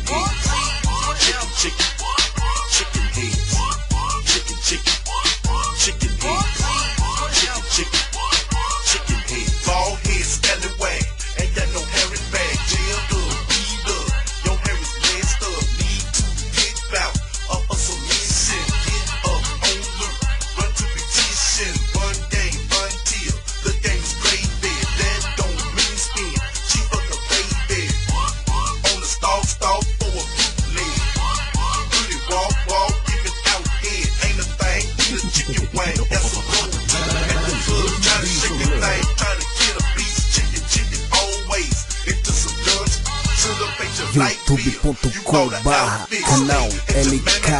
youtube.com/canal LK.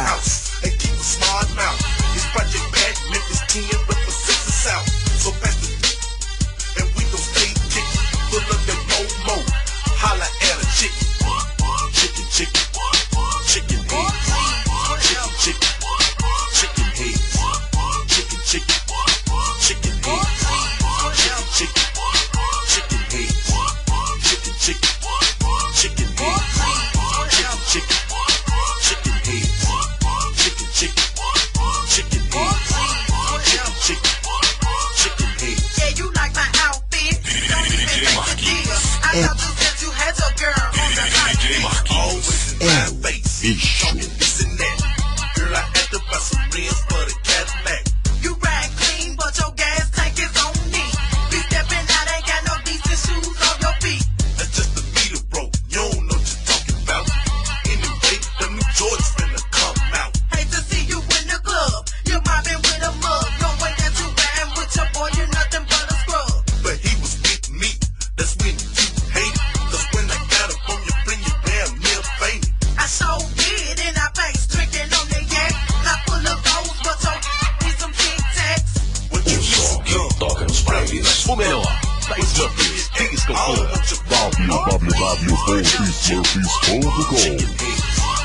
You ride clean, but your gas tank is on me. Be stepping out, ain't got no decent shoes on your feet. That's just the meter broke. You don't know what you're talking about. Anyway, the new Jordans finna come out. Hate to see you in the club. You're mobbing with a mug. No way that you riding with your boy, you're nothing but a scrub. But he was with me. That's when you hate it. Cause when I got up on your fling, you damn near fainted. I sure did in our face, drinking on the yak. Not full of goals, but your need some Tic Tacs. What you used to do? Toca nos playlists, o melhor das Duffys, Disco Club, www.smurfys.com.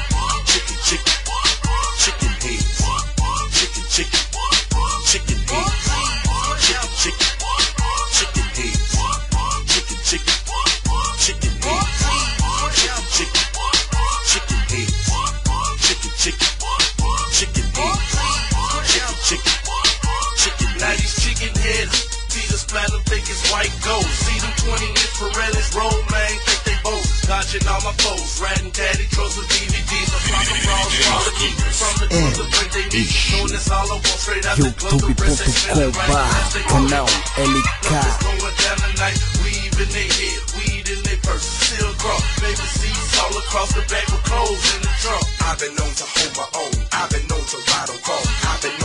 White gold, see them 20-inch Pirellis roll, man, think they both dodging all my foes, riding daddy trucks with DVDs, I'm flocking bras, from the club to break they knees, doing this all I want straight out the club, the rest they feeling right, youtube.com/canal LK. going down tonight, weave in their head, weed in their purse, still cross, baby seats all across the back with clothes in the trunk. I've been known to hold my own, I've been known to ride on call, I've been known